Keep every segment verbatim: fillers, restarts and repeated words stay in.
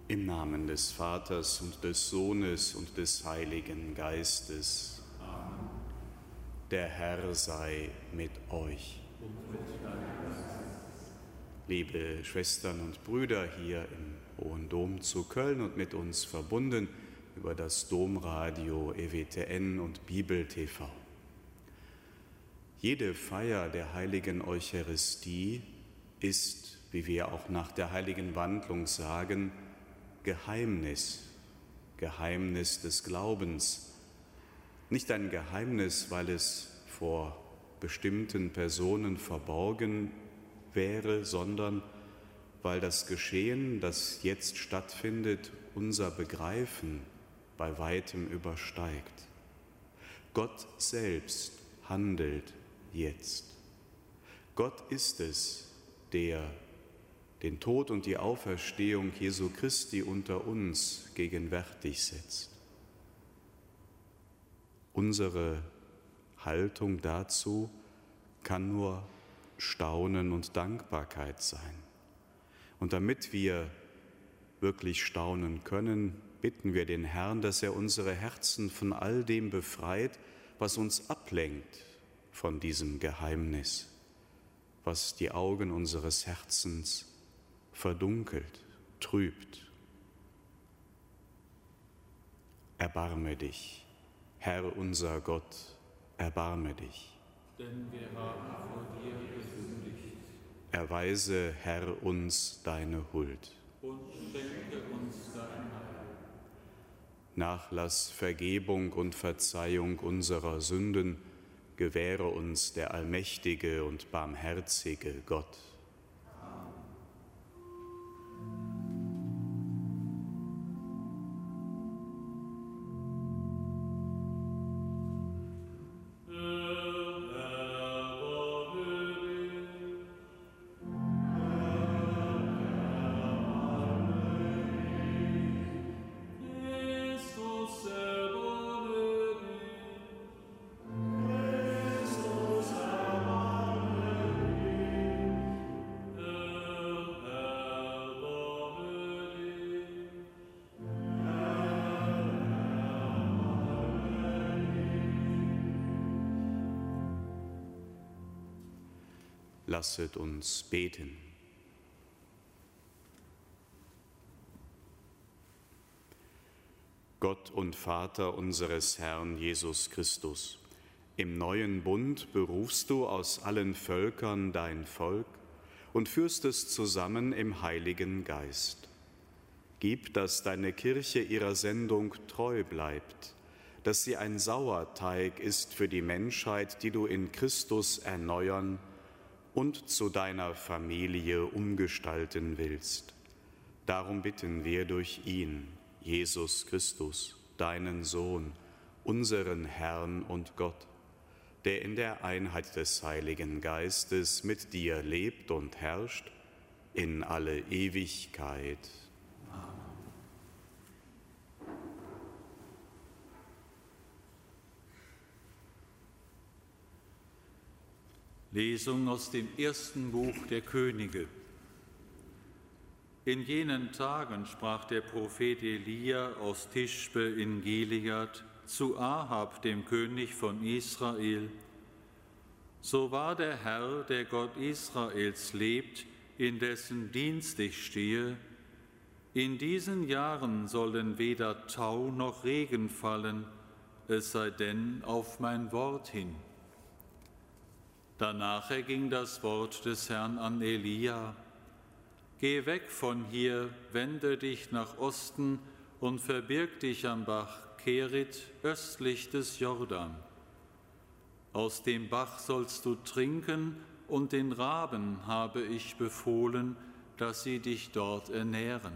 Im Namen des Vaters und des Sohnes und des Heiligen Geistes. Amen. Der Herr sei mit euch. Und mit deinem Geist. Liebe Schwestern und Brüder hier im Hohen Dom zu Köln und mit uns verbunden über das Domradio E W T N und Bibel T V. Jede Feier der heiligen Eucharistie ist, wie wir auch nach der heiligen Wandlung sagen, Geheimnis, Geheimnis des Glaubens. Nicht ein Geheimnis, weil es vor bestimmten Personen verborgen wäre, sondern weil das Geschehen, das jetzt stattfindet, unser Begreifen bei weitem übersteigt. Gott selbst handelt jetzt. Gott ist es, der den Tod und die Auferstehung Jesu Christi unter uns gegenwärtig setzt. Unsere Haltung dazu kann nur Staunen und Dankbarkeit sein. Und damit wir wirklich staunen können, bitten wir den Herrn, dass er unsere Herzen von all dem befreit, was uns ablenkt von diesem Geheimnis, was die Augen unseres Herzens verdunkelt, trübt. Erbarme dich, Herr unser Gott, erbarme dich. Denn wir haben vor dir gesündigt. Erweise, Herr, uns deine Huld. Und schenke uns dein Heil. Nachlass, Vergebung und Verzeihung unserer Sünden gewähre uns der allmächtige und barmherzige Gott. Lasset uns beten. Gott und Vater unseres Herrn Jesus Christus, im neuen Bund berufst du aus allen Völkern dein Volk und führst es zusammen im Heiligen Geist. Gib, dass deine Kirche ihrer Sendung treu bleibt, dass sie ein Sauerteig ist für die Menschheit, die du in Christus erneuern und zu deiner Familie umgestalten willst. Darum bitten wir durch ihn, Jesus Christus, deinen Sohn, unseren Herrn und Gott, der in der Einheit des Heiligen Geistes mit dir lebt und herrscht in alle Ewigkeit. Amen. Lesung aus dem ersten Buch der Könige. In jenen Tagen sprach der Prophet Elia aus Tischbe in Gilead zu Ahab, dem König von Israel: So wahr der Herr, der Gott Israels, lebt, in dessen Dienst ich stehe, in diesen Jahren sollen weder Tau noch Regen fallen, es sei denn auf mein Wort hin. Danach erging das Wort des Herrn an Elia: Geh weg von hier, wende dich nach Osten und verbirg dich am Bach Kerit östlich des Jordan. Aus dem Bach sollst du trinken, und den Raben habe ich befohlen, dass sie dich dort ernähren.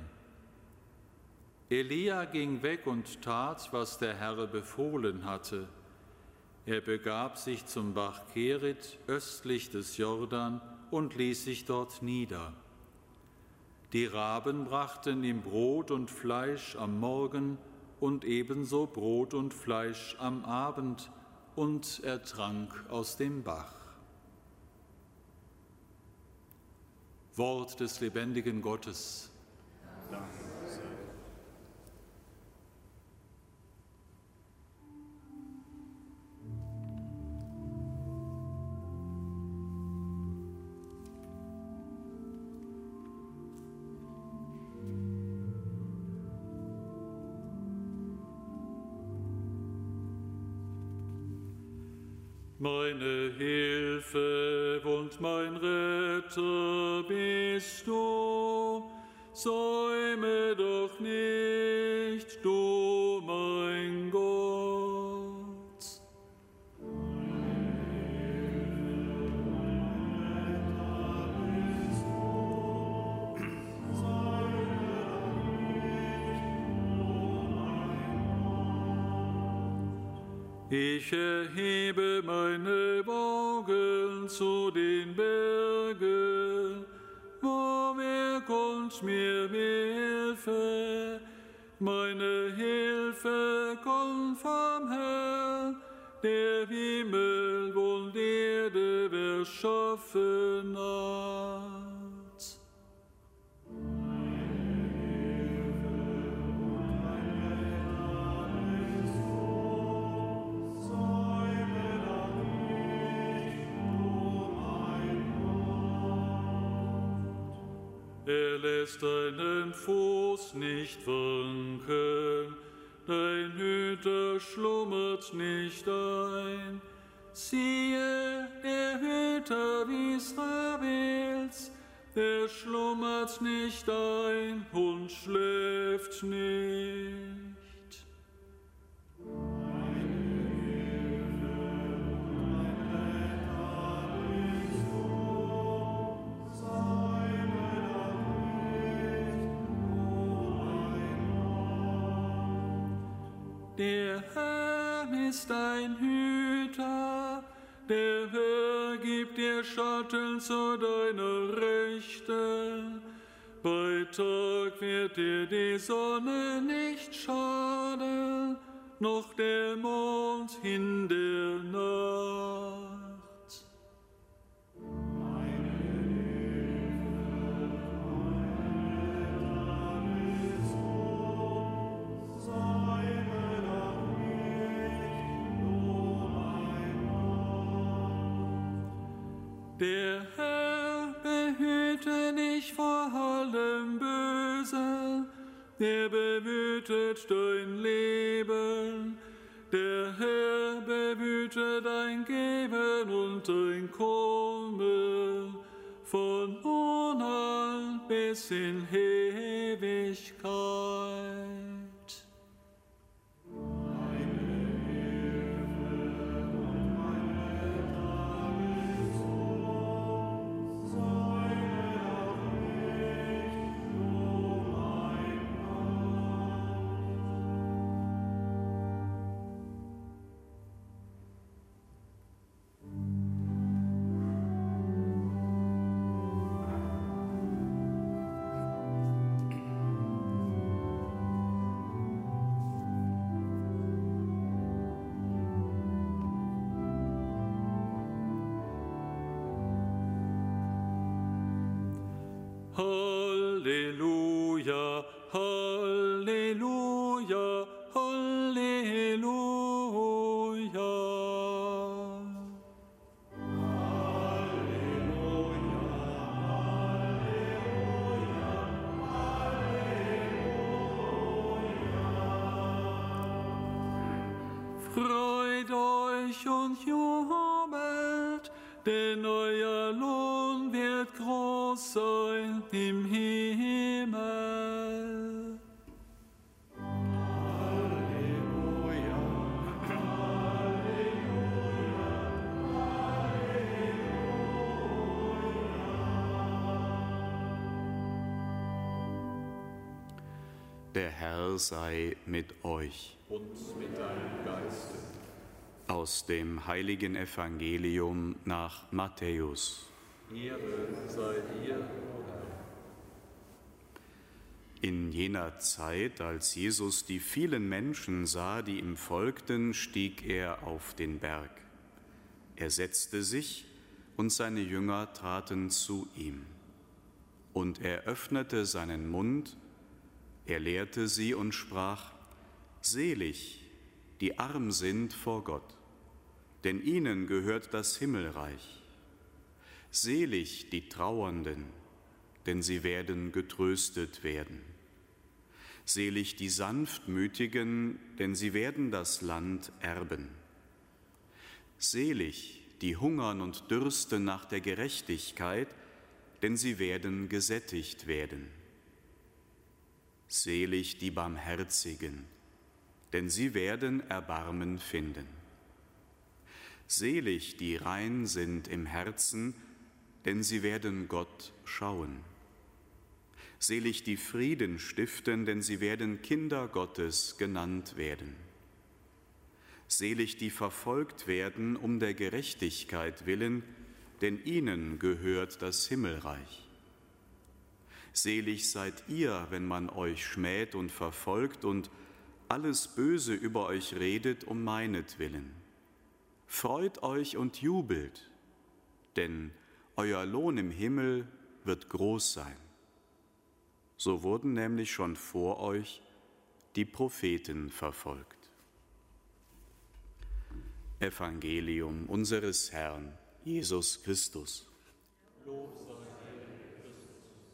Elia ging weg und tat, was der Herr befohlen hatte. Er begab sich zum Bach Kerit östlich des Jordan und ließ sich dort nieder. Die Raben brachten ihm Brot und Fleisch am Morgen und ebenso Brot und Fleisch am Abend, und er trank aus dem Bach. Wort des lebendigen Gottes. Danke sei Meine Hilfe und mein Retter bist du, säume doch nicht, du mein Gott. Ich erhebe meine Augen zu den Bergen, woher kommt mir Hilfe? Meine Hilfe kommt vom Herrn, der Himmel und Erde erschaffen hat. Er lässt deinen Fuß nicht wanken, dein Hüter schlummert nicht ein. Siehe, der Hüter Israels, der schlummert nicht ein und schläft nicht. Der Herr ist dein Hüter, der Herr gibt dir Schatten zu deiner Rechten. Bei Tag wird dir die Sonne nicht schaden, noch der Mond in der Nacht. Der Herr behüte dich vor allem Bösen, er behütet dein Leben. Der Herr behüte dein Geben und dein Kommen, von nun an bis in Ewigkeit. Halleluja, Halleluja, Halleluja. Freut euch und jubelt, denn euer Lohn wird groß sein im Himmel. Halleluja, Der Herr sei mit euch. Und mit deinem Geiste. Aus dem heiligen Evangelium nach Matthäus. Ehre sei dir, o Herr. In jener Zeit, als Jesus die vielen Menschen sah, die ihm folgten, stieg er auf den Berg. Er setzte sich, und seine Jünger traten zu ihm. Und er öffnete seinen Mund, er lehrte sie und sprach: Selig, die arm sind vor Gott, denn ihnen gehört das Himmelreich. Selig die Trauernden, denn sie werden getröstet werden. Selig die Sanftmütigen, denn sie werden das Land erben. Selig die hungern und dürsten nach der Gerechtigkeit, denn sie werden gesättigt werden. Selig die Barmherzigen, denn sie werden Erbarmen finden. Selig die rein sind im Herzen, denn sie werden Gott schauen. Selig die Frieden stiften, denn sie werden Kinder Gottes genannt werden. Selig die verfolgt werden um der Gerechtigkeit willen, denn ihnen gehört das Himmelreich. Selig seid ihr, wenn man euch schmäht und verfolgt und alles Böse über euch redet um meinetwillen. Freut euch und jubelt, denn euer Lohn im Himmel wird groß sein. So wurden nämlich schon vor euch die Propheten verfolgt. Evangelium unseres Herrn Jesus Christus. Lob sei dir, Christus.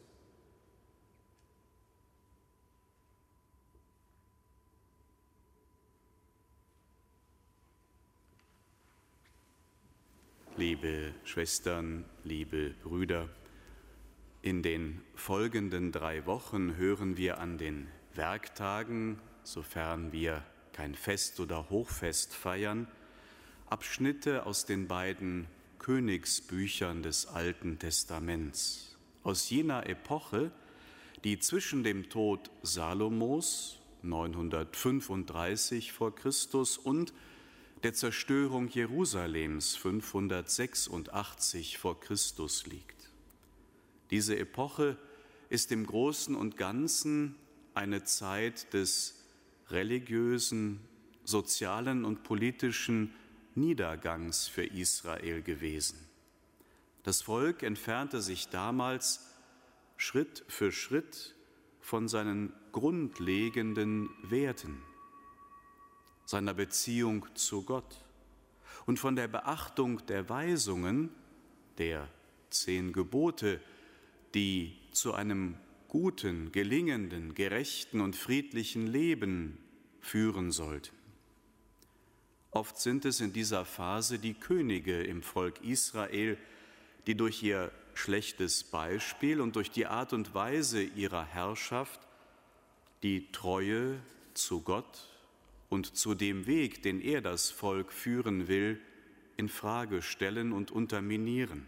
Liebe Schwestern, liebe Brüder, in den folgenden drei Wochen hören wir an den Werktagen, sofern wir kein Fest oder Hochfest feiern, Abschnitte aus den beiden Königsbüchern des Alten Testaments, aus jener Epoche, die zwischen dem Tod Salomos neunhundertfünfunddreißig vor Christus und der Zerstörung Jerusalems fünfhundertsechsundachtzig vor Christus liegt. Diese Epoche ist im Großen und Ganzen eine Zeit des religiösen, sozialen und politischen Niedergangs für Israel gewesen. Das Volk entfernte sich damals Schritt für Schritt von seinen grundlegenden Werten, seiner Beziehung zu Gott und von der Beachtung der Weisungen, der zehn Gebote, die zu einem guten, gelingenden, gerechten und friedlichen Leben führen sollten. Oft sind es in dieser Phase die Könige im Volk Israel, die durch ihr schlechtes Beispiel und durch die Art und Weise ihrer Herrschaft die Treue zu Gott und zu dem Weg, den er das Volk führen will, in Frage stellen und unterminieren.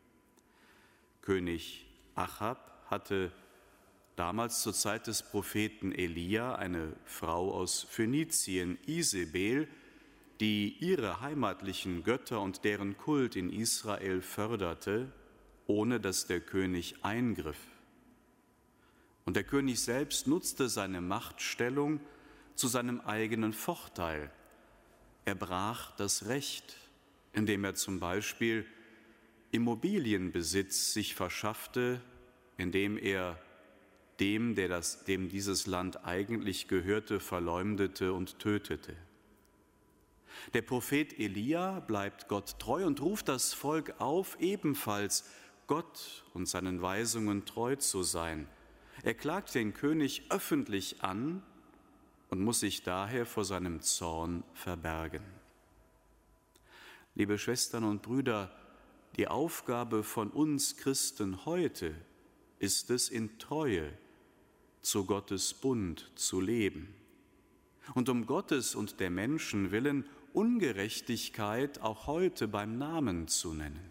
König Achab hatte damals zur Zeit des Propheten Elia eine Frau aus Phönizien, Isebel, die ihre heimatlichen Götter und deren Kult in Israel förderte, ohne dass der König eingriff. Und der König selbst nutzte seine Machtstellung zu seinem eigenen Vorteil. Er brach das Recht, indem er zum Beispiel Immobilienbesitz sich verschaffte, indem er dem, der das, dem dieses Land eigentlich gehörte, verleumdete und tötete. Der Prophet Elia bleibt Gott treu und ruft das Volk auf, ebenfalls Gott und seinen Weisungen treu zu sein. Er klagt den König öffentlich an und muss sich daher vor seinem Zorn verbergen. Liebe Schwestern und Brüder, die Aufgabe von uns Christen heute ist es, in Treue zu Gottes Bund zu leben und um Gottes und der Menschen willen Ungerechtigkeit auch heute beim Namen zu nennen.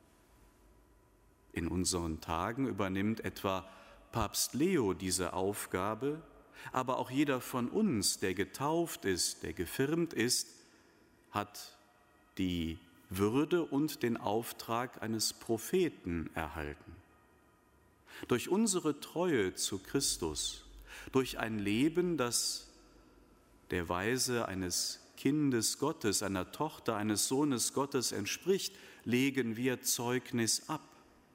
In unseren Tagen übernimmt etwa Papst Leo diese Aufgabe, aber auch jeder von uns, der getauft ist, der gefirmt ist, hat die Würde und den Auftrag eines Propheten erhalten. Durch unsere Treue zu Christus, durch ein Leben, das der Weise eines Kindes Gottes, einer Tochter, eines Sohnes Gottes entspricht, legen wir Zeugnis ab.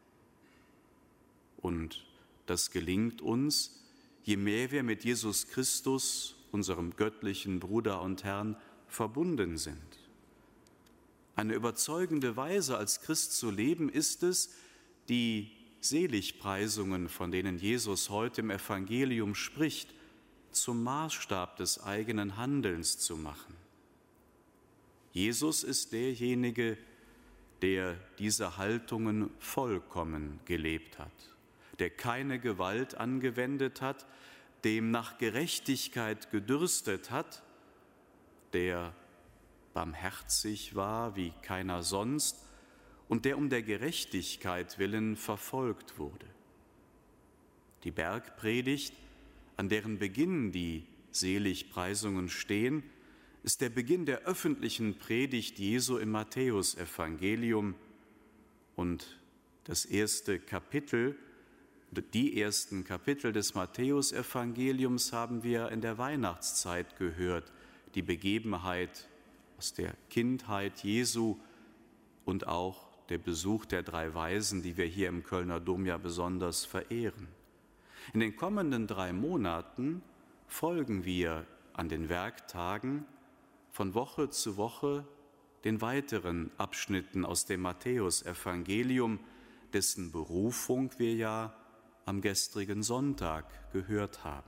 Und das gelingt uns, je mehr wir mit Jesus Christus, unserem göttlichen Bruder und Herrn, verbunden sind. Eine überzeugende Weise, als Christ zu leben, ist es, die Seligpreisungen, von denen Jesus heute im Evangelium spricht, zum Maßstab des eigenen Handelns zu machen. Jesus ist derjenige, der diese Haltungen vollkommen gelebt hat, der keine Gewalt angewendet hat, dem nach Gerechtigkeit gedürstet hat, der barmherzig war wie keiner sonst und der um der Gerechtigkeit willen verfolgt wurde. Die Bergpredigt, an deren Beginn die Seligpreisungen stehen, ist der Beginn der öffentlichen Predigt Jesu im Matthäusevangelium und das erste Kapitel, die ersten Kapitel des Matthäusevangeliums haben wir in der Weihnachtszeit gehört, die Begebenheit aus der Kindheit Jesu und auch der Besuch der drei Weisen, die wir hier im Kölner Dom ja besonders verehren. In den kommenden drei Monaten folgen wir an den Werktagen von Woche zu Woche den weiteren Abschnitten aus dem Matthäusevangelium, dessen Berufung wir ja am gestrigen Sonntag gehört haben.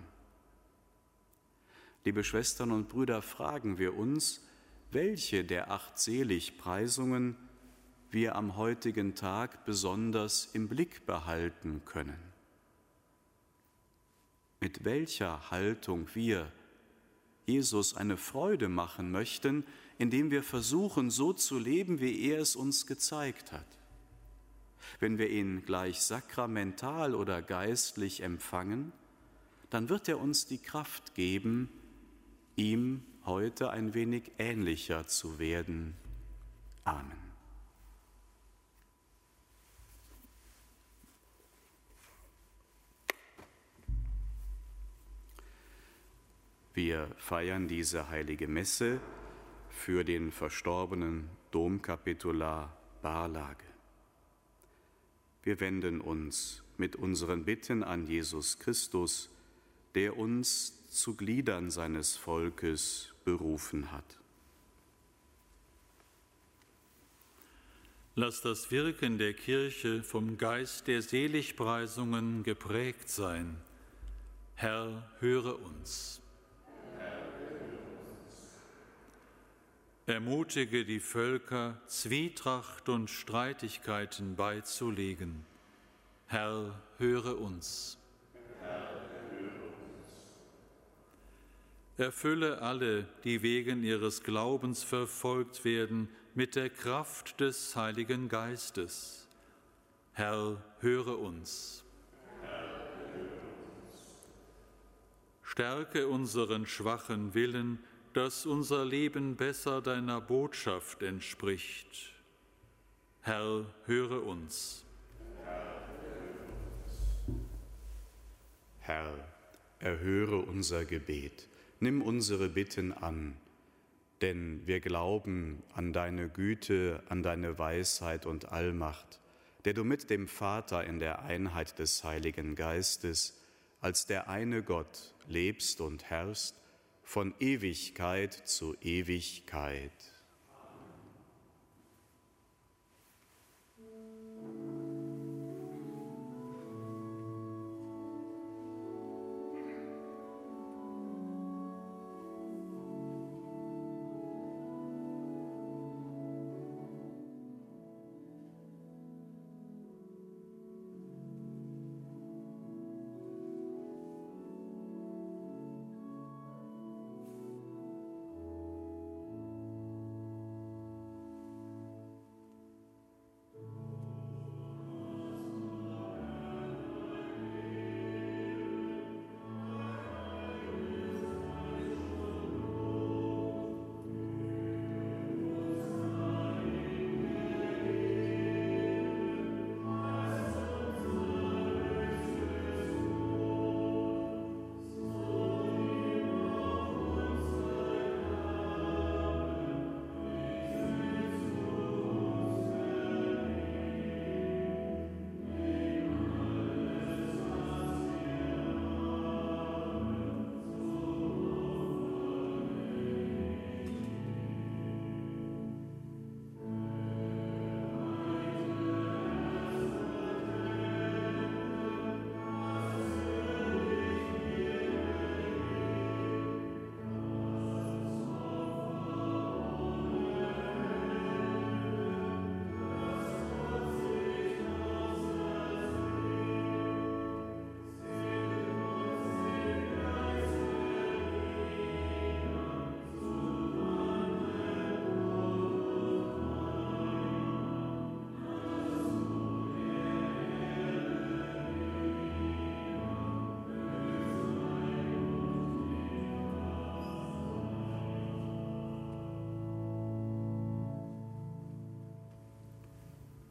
Liebe Schwestern und Brüder, fragen wir uns, welche der acht Seligpreisungen wir am heutigen Tag besonders im Blick behalten können. Mit welcher Haltung wir Jesus eine Freude machen möchten, indem wir versuchen, so zu leben, wie er es uns gezeigt hat. Wenn wir ihn gleich sakramental oder geistlich empfangen, dann wird er uns die Kraft geben, ihm heute ein wenig ähnlicher zu werden. Amen. Wir feiern diese heilige Messe für den verstorbenen Domkapitular Barlage. Wir wenden uns mit unseren Bitten an Jesus Christus, der uns zu Gliedern seines Volkes berufen hat. Lass das Wirken der Kirche vom Geist der Seligpreisungen geprägt sein. Herr, höre uns. Ermutige die Völker, Zwietracht und Streitigkeiten beizulegen. Herr, höre uns. Erfülle alle, die wegen ihres Glaubens verfolgt werden, mit der Kraft des Heiligen Geistes. Herr, höre uns. Stärke unseren schwachen Willen, dass unser Leben besser deiner Botschaft entspricht. Herr, höre uns. Herr, erhöre unser Gebet, nimm unsere Bitten an, denn wir glauben an deine Güte, an deine Weisheit und Allmacht, der du mit dem Vater in der Einheit des Heiligen Geistes als der eine Gott lebst und herrschst, von Ewigkeit zu Ewigkeit.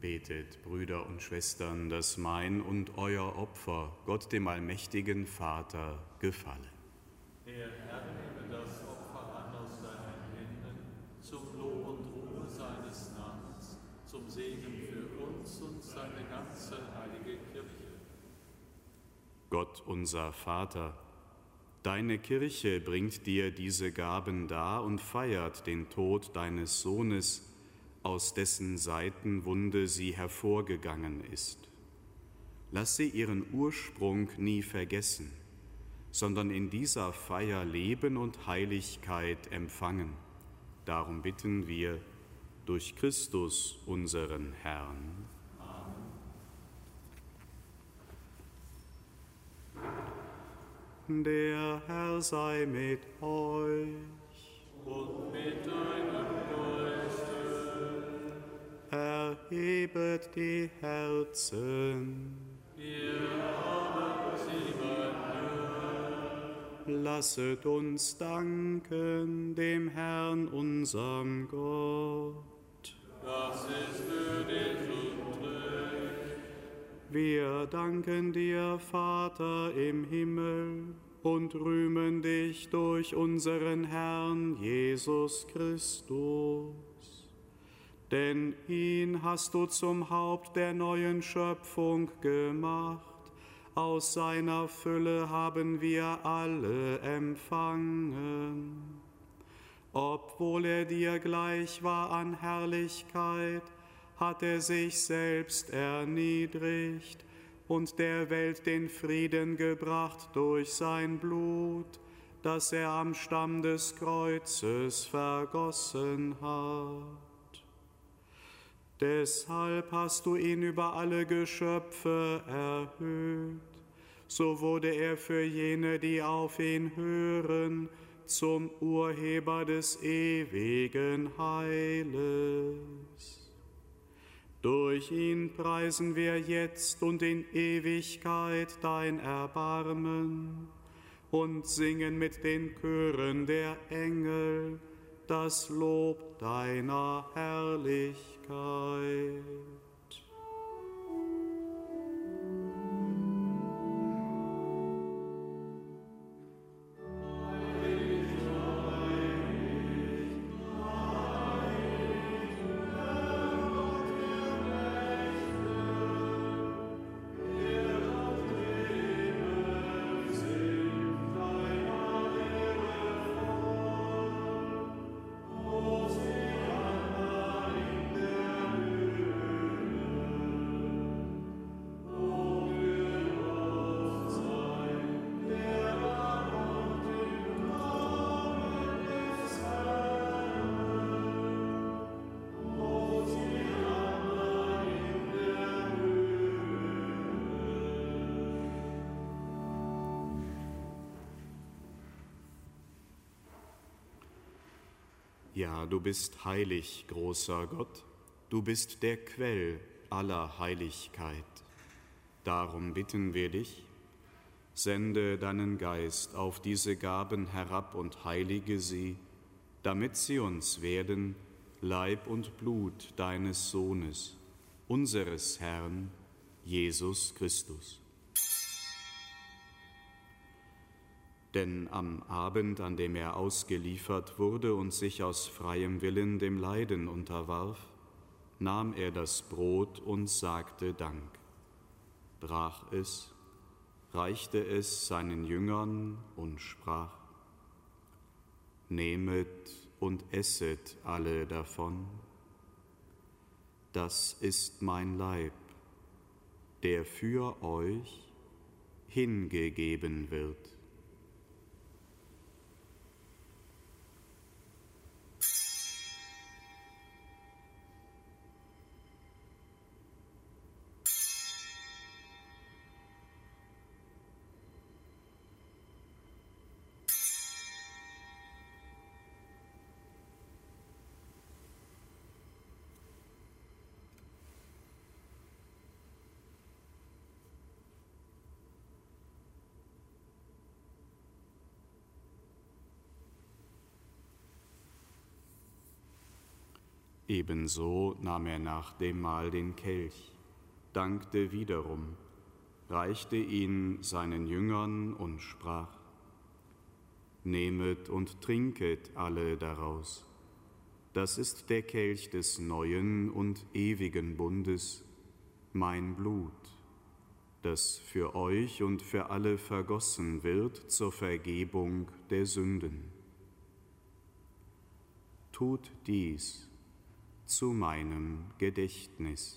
Betet, Brüder und Schwestern, dass mein und euer Opfer Gott dem allmächtigen Vater gefalle. Der Herr nehme das Opfer an aus deinen Händen, zum Lob und Ruhe seines Namens, zum Segen für uns und seine ganze heilige Kirche. Gott unser Vater, deine Kirche bringt dir diese Gaben dar und feiert den Tod deines Sohnes, aus dessen Seitenwunde sie hervorgegangen ist. Lass sie ihren Ursprung nie vergessen, sondern in dieser Feier Leben und Heiligkeit empfangen. Darum bitten wir durch Christus, unseren Herrn. Amen. Der Herr sei mit euch. Und mit deinem Geiste. Erhebet die Herzen. Wir haben sie bei dir. Lasset uns danken dem Herrn, unserem Gott. Das ist würdig und recht. Wir danken dir, Vater im Himmel, und rühmen dich durch unseren Herrn Jesus Christus. Denn ihn hast du zum Haupt der neuen Schöpfung gemacht. Aus seiner Fülle haben wir alle empfangen. Obwohl er dir gleich war an Herrlichkeit, hat er sich selbst erniedrigt und der Welt den Frieden gebracht durch sein Blut, das er am Stamm des Kreuzes vergossen hat. Deshalb hast du ihn über alle Geschöpfe erhöht. So wurde er für jene, die auf ihn hören, zum Urheber des ewigen Heiles. Durch ihn preisen wir jetzt und in Ewigkeit dein Erbarmen und singen mit den Chören der Engel das Lob deiner Herrlichkeit. Ja, du bist heilig, großer Gott, du bist der Quell aller Heiligkeit. Darum bitten wir dich, sende deinen Geist auf diese Gaben herab und heilige sie, damit sie uns werden, Leib und Blut deines Sohnes, unseres Herrn, Jesus Christus. Denn am Abend, an dem er ausgeliefert wurde und sich aus freiem Willen dem Leiden unterwarf, nahm er das Brot und sagte Dank, brach es, reichte es seinen Jüngern und sprach: Nehmet und esset alle davon. Das ist mein Leib, der für euch hingegeben wird. Ebenso nahm er nach dem Mahl den Kelch, dankte wiederum, reichte ihn seinen Jüngern und sprach: Nehmet und trinket alle daraus. Das ist der Kelch des neuen und ewigen Bundes, mein Blut, das für euch und für alle vergossen wird zur Vergebung der Sünden. Tut dies zu meinem Gedächtnis.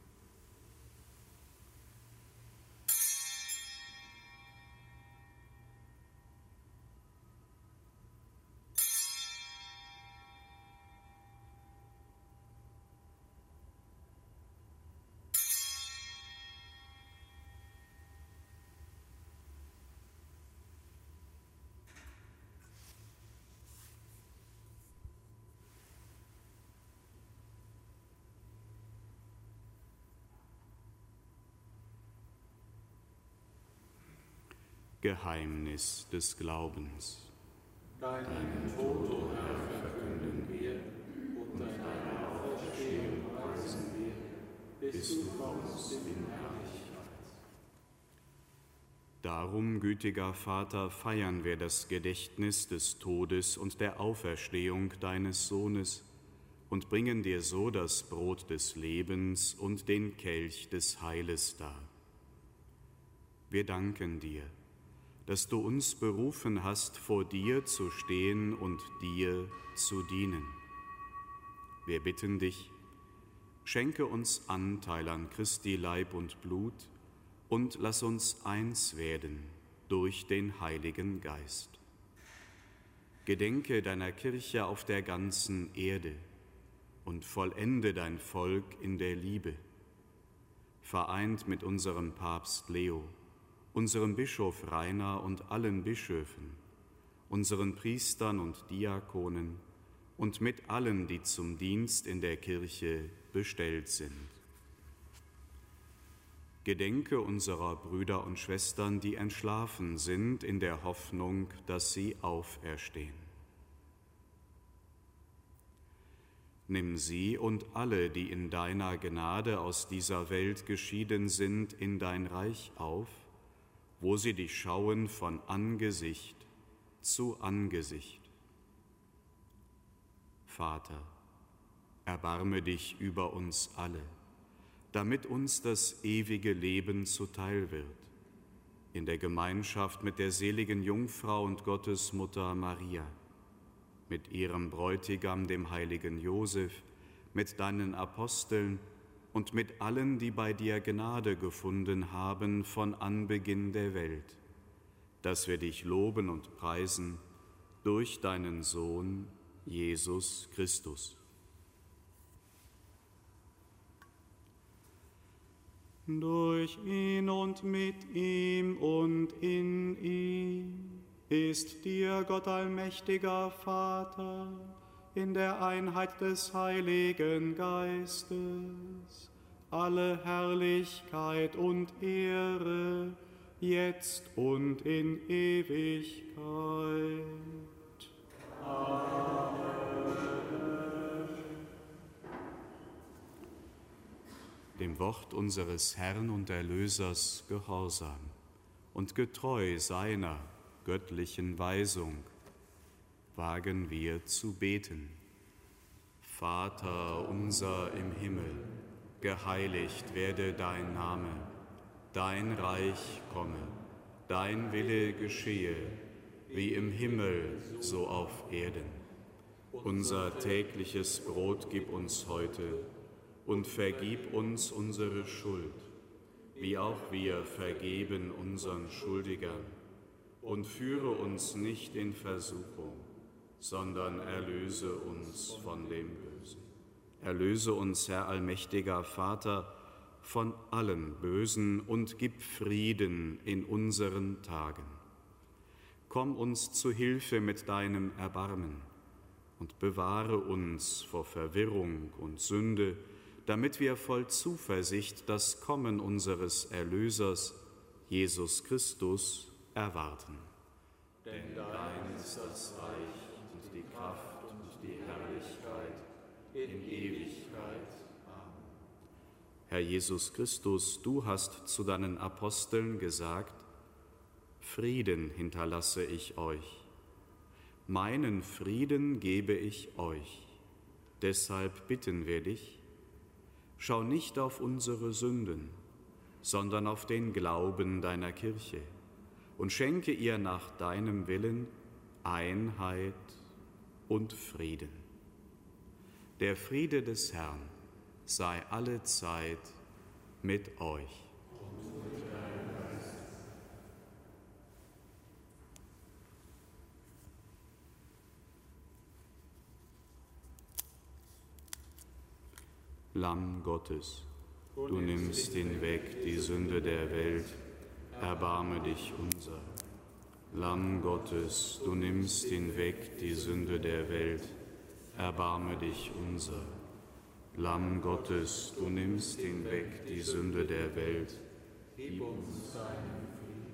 Geheimnis des Glaubens. Deinen Tod, o Herr, verkünden wir, und deine Auferstehung preisen wir, bis du kommst in Herrlichkeit. Darum, gütiger Vater, feiern wir das Gedächtnis des Todes und der Auferstehung deines Sohnes und bringen dir so das Brot des Lebens und den Kelch des Heiles dar. Wir danken dir, dass du uns berufen hast, vor dir zu stehen und dir zu dienen. Wir bitten dich, schenke uns Anteil an Christi Leib und Blut und lass uns eins werden durch den Heiligen Geist. Gedenke deiner Kirche auf der ganzen Erde und vollende dein Volk in der Liebe. Vereint mit unserem Papst Leo, unserem Bischof Rainer und allen Bischöfen, unseren Priestern und Diakonen und mit allen, die zum Dienst in der Kirche bestellt sind. Gedenke unserer Brüder und Schwestern, die entschlafen sind, in der Hoffnung, dass sie auferstehen. Nimm sie und alle, die in deiner Gnade aus dieser Welt geschieden sind, in dein Reich auf, wo sie dich schauen von Angesicht zu Angesicht. Vater, erbarme dich über uns alle, damit uns das ewige Leben zuteil wird, in der Gemeinschaft mit der seligen Jungfrau und Gottesmutter Maria, mit ihrem Bräutigam, dem heiligen Josef, mit deinen Aposteln und mit allen, die bei dir Gnade gefunden haben von Anbeginn der Welt, dass wir dich loben und preisen durch deinen Sohn, Jesus Christus. Durch ihn und mit ihm und in ihm ist dir, Gott allmächtiger Vater, in der Einheit des Heiligen Geistes, alle Herrlichkeit und Ehre, jetzt und in Ewigkeit. Amen. Dem Wort unseres Herrn und Erlösers gehorsam und getreu seiner göttlichen Weisung, wagen wir zu beten. Vater unser im Himmel, geheiligt werde dein Name, dein Reich komme, dein Wille geschehe, wie im Himmel, so auf Erden. Unser tägliches Brot gib uns heute und vergib uns unsere Schuld, wie auch wir vergeben unseren Schuldigern. Und führe uns nicht in Versuchung, sondern erlöse uns von dem Bösen. Erlöse uns, Herr allmächtiger Vater, von allem Bösen und gib Frieden in unseren Tagen. Komm uns zu Hilfe mit deinem Erbarmen und bewahre uns vor Verwirrung und Sünde, damit wir voll Zuversicht das Kommen unseres Erlösers, Jesus Christus, erwarten. Denn dein ist das Reich und die Kraft und die Herrlichkeit in Ewigkeit. Amen. Herr Jesus Christus, du hast zu deinen Aposteln gesagt: Frieden hinterlasse ich euch. Meinen Frieden gebe ich euch. Deshalb bitten wir dich, schau nicht auf unsere Sünden, sondern auf den Glauben deiner Kirche und schenke ihr nach deinem Willen Einheit und Frieden. Der Friede des Herrn sei allezeit mit euch. Lamm Gottes, du nimmst hinweg die Sünde der Welt, erbarme dich unser. Lamm Gottes, du nimmst hinweg die Sünde der Welt, erbarme dich unser. Lamm Gottes, du nimmst hinweg die Sünde der Welt, gib uns deinen Frieden.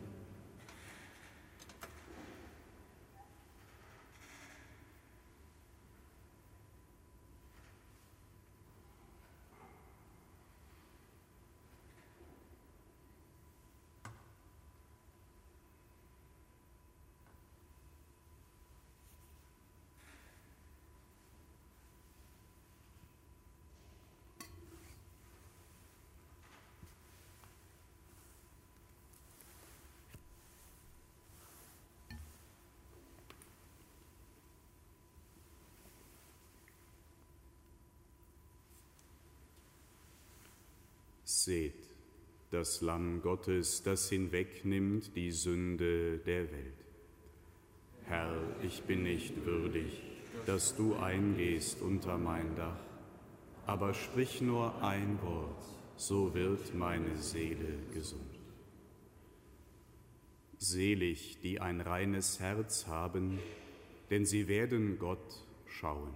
Seht, das Lamm Gottes, das hinwegnimmt die Sünde der Welt. Herr, ich bin nicht würdig, dass du eingehst unter mein Dach, aber sprich nur ein Wort, so wird meine Seele gesund. Selig, die ein reines Herz haben, denn sie werden Gott schauen.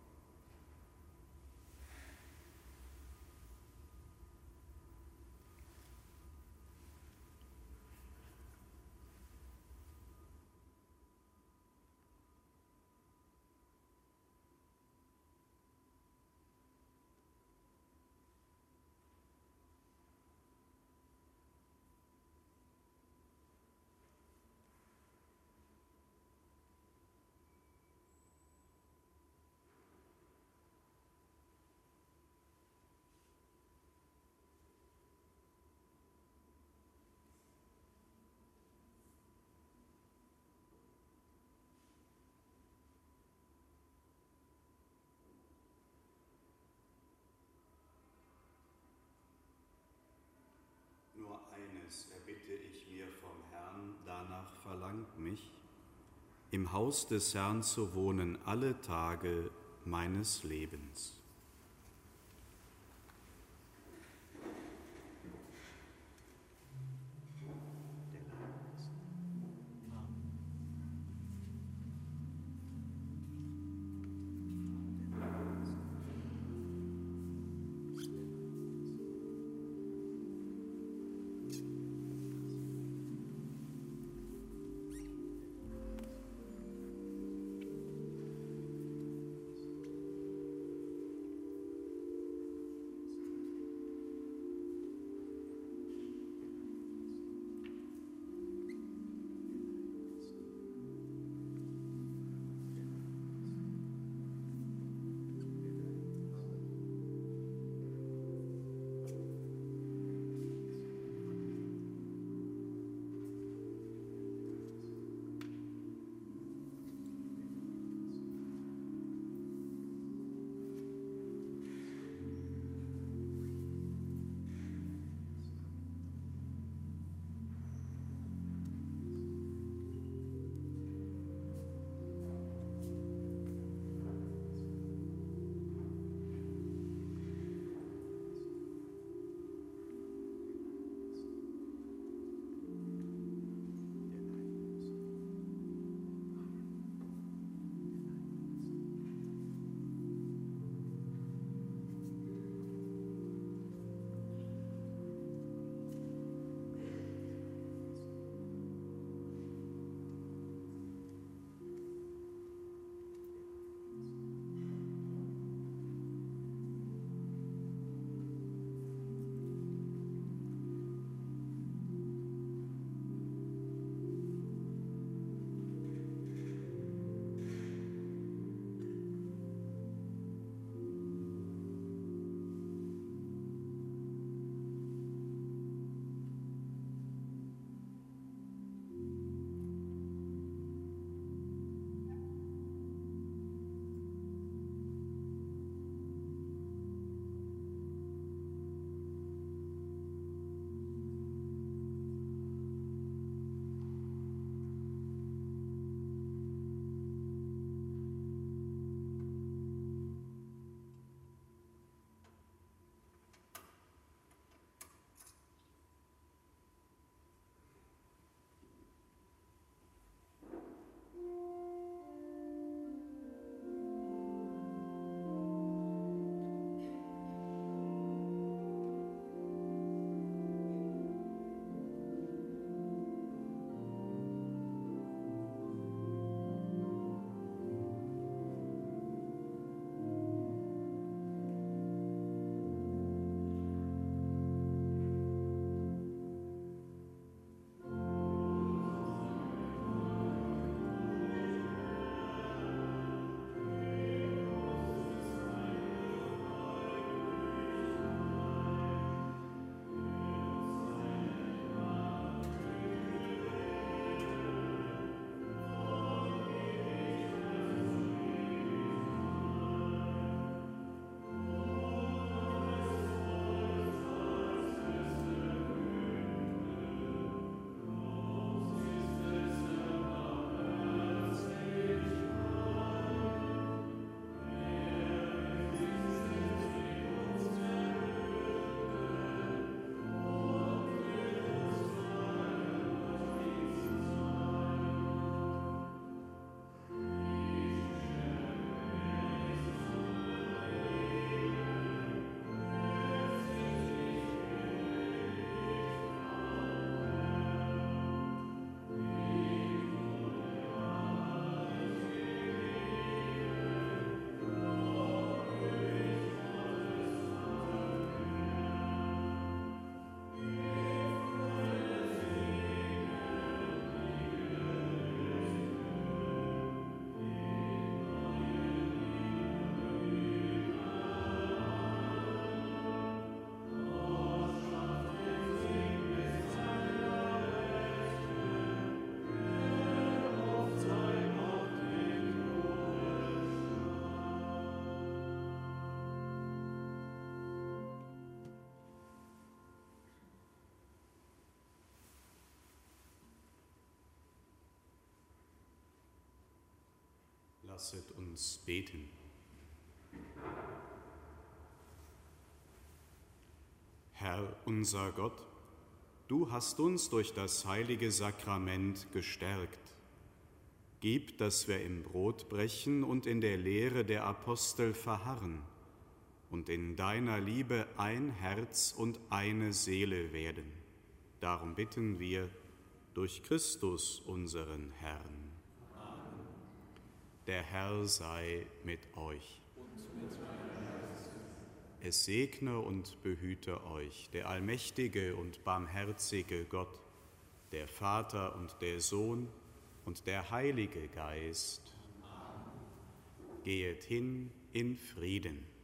Nur eines erbitte ich mir vom Herrn, danach verlangt mich, im Haus des Herrn zu wohnen alle Tage meines Lebens. Lasset uns beten. Herr unser Gott, du hast uns durch das heilige Sakrament gestärkt. Gib, dass wir im Brotbrechen und in der Lehre der Apostel verharren und in deiner Liebe ein Herz und eine Seele werden. Darum bitten wir durch Christus, unseren Herrn. Amen. Der Herr sei mit euch. Es segne und behüte euch der allmächtige und barmherzige Gott, der Vater und der Sohn und der Heilige Geist. Amen. Gehet hin in Frieden.